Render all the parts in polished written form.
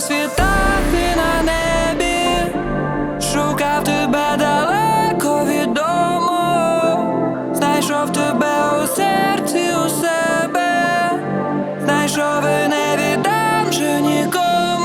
світах і на небі, шукав тебе далеко від дому, знайшов тебе у серці у себе, знайшов і не віддам же нікому.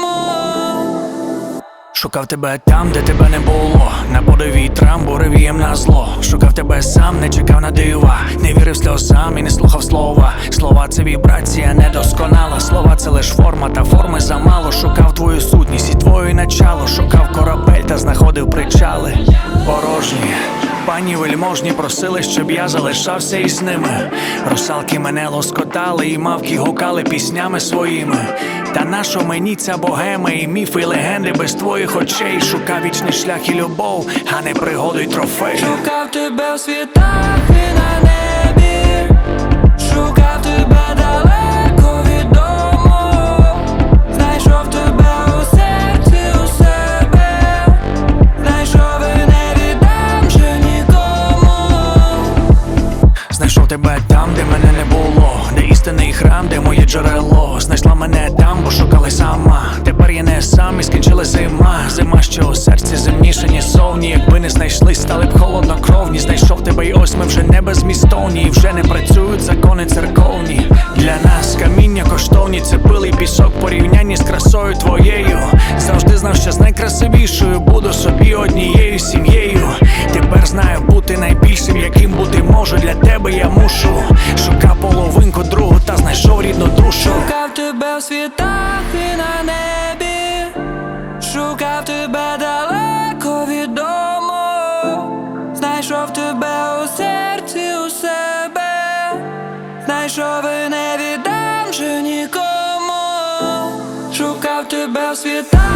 Шукав тебе там, де тебе не було, на подив вітрам, буревієм на зло. Шукав тебе сам, не чекав на дива, не вірив сльозам і не слухав слова. Слова — це вібрація недосконала, слова — це лиш форма, та форми замало. Шукав твою сутність і твоє начало, шукав корабель та знаходив причали порожні. Пані вельможні просили, щоб я залишався із ними. Русалки мене лоскотали і мавки гукали піснями своїми. Та нащо мені ця богема і міфи, і легенди без твоїх очей? Шукав вічний шлях і любов, а не пригоду й трофей. Шукав тебе у світах і на небі, шукав тебе далеко від дому, знайшов тебе у серці у себе, знайшов і не віддам же нікому. Знайшов тебе там, де мене не було, де істинний храм, де моє джерело. Знайшла мене там, бо шукала сама. Тепер я не сам і скінчила зима. Зима, що у серці земніше, ніж зовні. Якби не знайшли, стали б холоднокровні. Знайшов тебе й ось ми вже не безмістовні, і вже не працюють закони церковні. Для нас каміння коштовні, це пил і пісок в порівнянні з красою твоєю. Завжди знав, що з найкрасивішою буду собі однією сім'єю. Тепер знаю бути найбільшим, яким бути можу. Для тебе я мушу. Шукав половинку другу та знайшов рідну душу. Шукав тебе у світах і на небі, шукав тебе далеко від дому, знайшов тебе у серці у себе, знайшов і не віддам же нікому. Шукав тебе у світах